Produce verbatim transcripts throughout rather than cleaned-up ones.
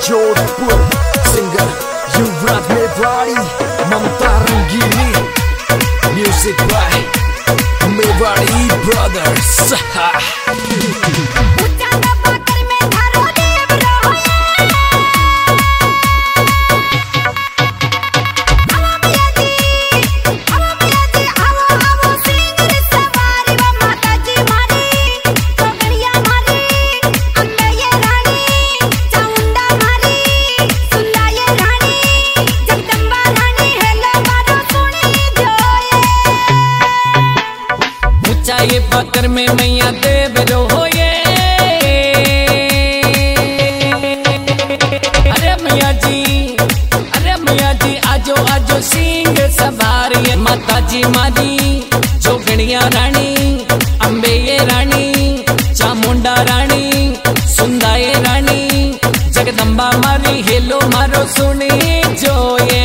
Jodhpur singer Yuvraj Mewari Mamta Rangili music bye Mewari brothers. ये पकर में मैया देव रो ये अरे मैया जी अरे मैया जी आजो आजो सिंह सवारी माता जी मारी जोगणिया रानी अंबे ये रानी चामुंडा रानी सुंदा ये रानी जगदम्बा मारी हेलो मारो सुनी जो ये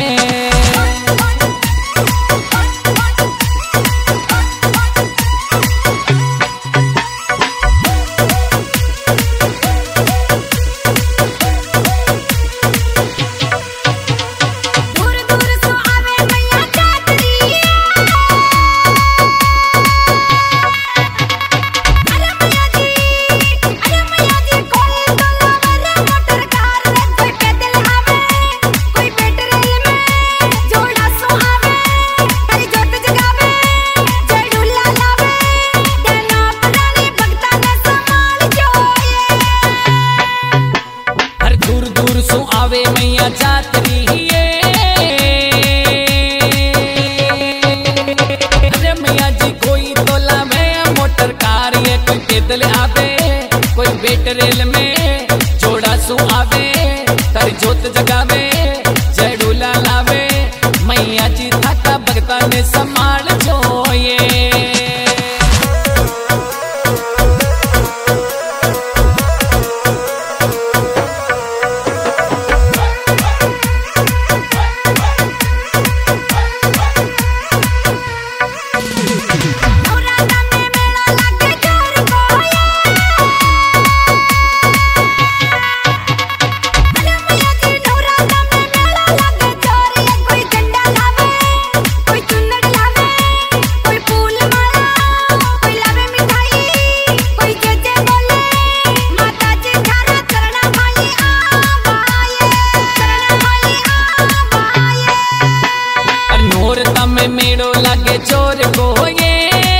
आवे मैया जातरी है अरे मैया जी कोई तो लावे मोटर कार ये कोई पैदल आवे कोई बैटरेल में जोड़ा सु आवे तारी जोत जगावे जय डूला लावे मैया जी थाका भगता ने संभाल जो ये मेड़ो लागे चोर को ये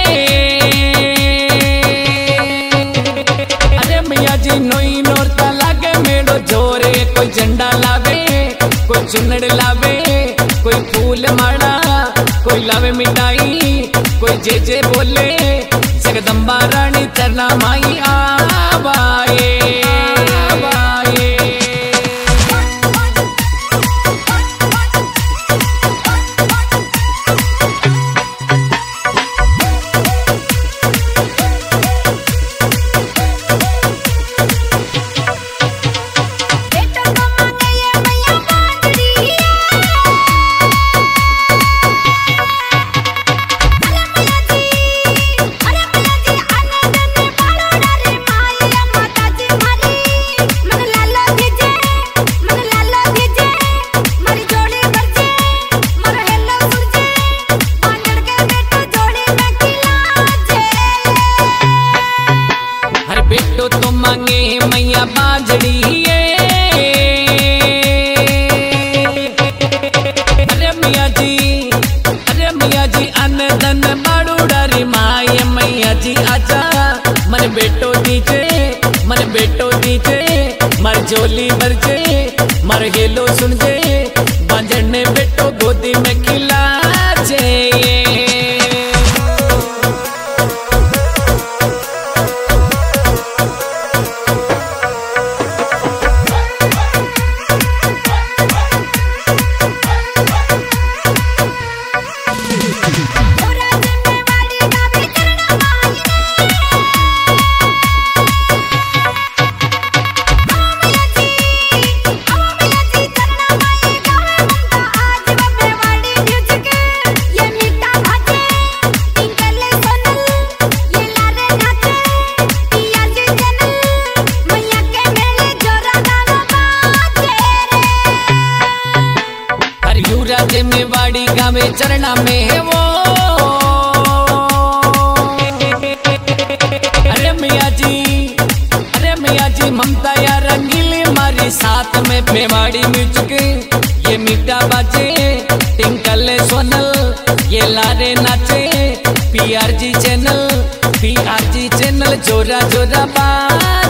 अरे मैया जी नोई नोरता लागे मेड़ो जोरे कोई झंडा लावे कोई चुनड़ लावे कोई फूल माला कोई लावे मिठाई कोई जे जे बोले जगदम्बा रानी चरना माई आवाए तो मांगे मैया बाजड़ी है अरे मैया जी अरे मैया जी अन्न धन बाड़ूड़ा रे माए मैया जी आजा मन बेटो दीजे मन बेटो दीजे मर जोली मर जे मर हेलो सुन जे बांझण ने बेटो गोदी में खिला जे आज आवे चरणा में है वो। अरे मियाँ जी, अरे मियाँ जी ममता या रंगीली मारी साथ में मेवाड़ी म्यूजिक ये मीठा बाजे टिंकल सोनल ये लारे नाचे। पीआरजी चैनल, पीआरजी चैनल जोरा जोरा बाज